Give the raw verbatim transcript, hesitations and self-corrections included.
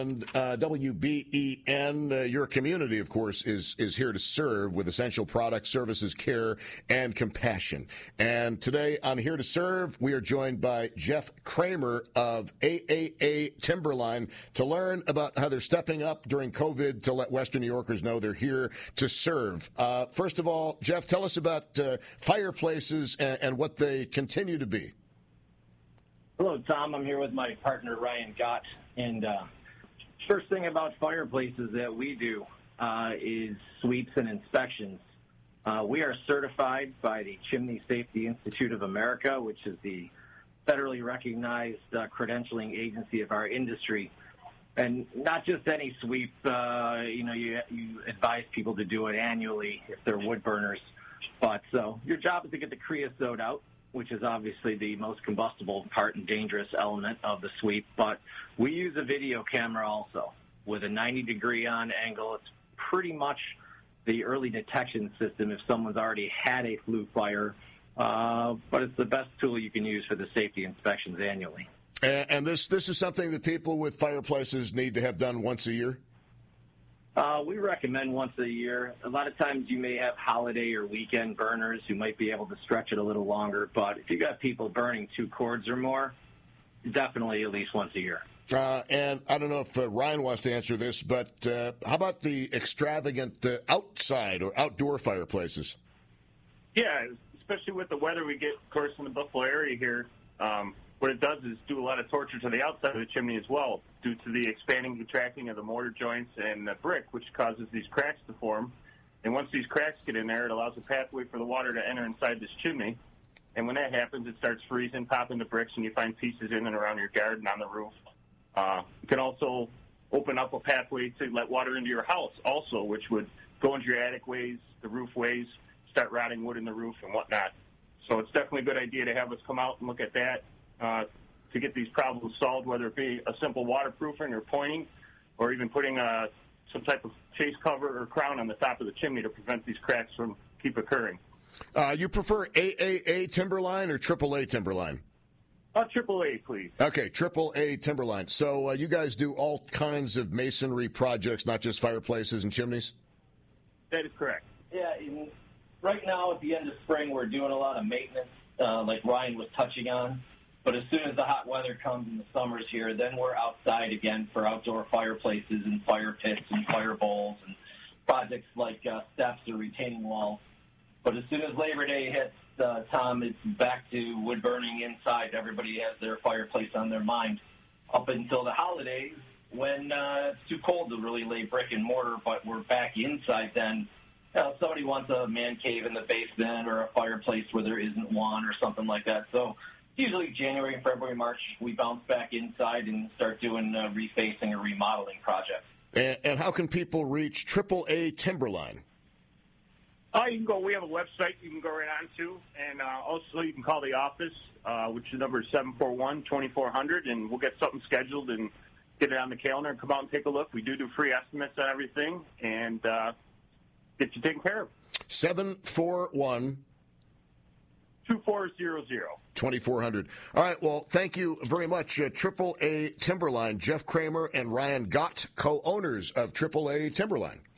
And uh, W B E N, uh, your community, of course, is is here to serve with essential products, services, care, and compassion. And today on Here to Serve, we are joined by Jeff Kramer of A A A Timberline to learn about how they're stepping up during COVID to let Western New Yorkers know they're here to serve. Uh, first of all, Jeff, tell us about uh, fireplaces and, and what they continue to be. Hello, Tom. I'm here with my partner, Ryan Gott. And uh, first thing about fireplaces that we do uh, is sweeps and inspections. Uh, we are certified by the Chimney Safety Institute of America, which is the federally recognized uh, credentialing agency of our industry. And not just any sweep. Uh, you know, you, you advise people to do it annually if they're wood burners. But so your job is to get the creosote out, which is obviously the most combustible part and dangerous element of the sweep. But we use a video camera also with a ninety degree on angle. It's pretty much the early detection system if someone's already had a flue fire. Uh, but it's the best tool you can use for the safety inspections annually. And, and this, this is something that people with fireplaces need to have done once a year? Uh, we recommend once a year. A lot of times you may have holiday or weekend burners who might be able to stretch it a little longer, but if you got people burning two cords or more, definitely at least once a year. Uh, and I don't know if uh, Ryan wants to answer this, but uh, how about the extravagant uh, outside or outdoor fireplaces? Yeah, especially with the weather we get, of course, in the Buffalo area here. Um, what it does is do a lot of torture to the outside of the chimney as well, due to the expanding and contracting of the mortar joints and the brick, which causes these cracks to form. And once these cracks get in there, it allows a pathway for the water to enter inside this chimney. And when that happens, it starts freezing, popping the bricks, and you find pieces in and around your garden on the roof. Uh, you can also open up a pathway to let water into your house also, which would go into your attic ways, the roof ways, start rotting wood in the roof and whatnot. So it's definitely a good idea to have us come out and look at that. Uh, to get these problems solved, whether it be a simple waterproofing or pointing, or even putting uh, some type of chase cover or crown on the top of the chimney to prevent these cracks from keep occurring. Uh, you prefer A A A Timberline or triple A Timberline? Uh, triple A, please. Okay, triple A Timberline. So uh, you guys do all kinds of masonry projects, not just fireplaces and chimneys? That is correct. Yeah, in, right now at the end of spring, we're doing a lot of maintenance, uh, like Ryan was touching on. But as soon as the hot weather comes and the summer's here, then we're outside again for outdoor fireplaces and fire pits and fire bowls and projects like uh, steps or retaining walls. But as soon as Labor Day hits, uh, Tom, it's back to wood burning inside. Everybody has their fireplace on their mind up until the holidays when uh, it's too cold to really lay brick and mortar, but we're back inside then. You know, if somebody wants a man cave in the basement or a fireplace where there isn't one or something like that. So usually January, February, March, we bounce back inside and start doing uh, refacing or remodeling projects. And, and how can people reach triple A Timberline? Uh, you can go. We have a website you can go right on to, and uh, also you can call the office, uh, which is number seven four one, two four zero zero, and we'll get something scheduled and get it on the calendar and come out and take a look. We do do free estimates on everything and uh, get you taken care of. seven four one, two four zero zero. twenty-four hundred. All right, well, thank you very much, uh, triple A Timberline, Jeff Kramer and Ryan Gott, co-owners of triple A Timberline.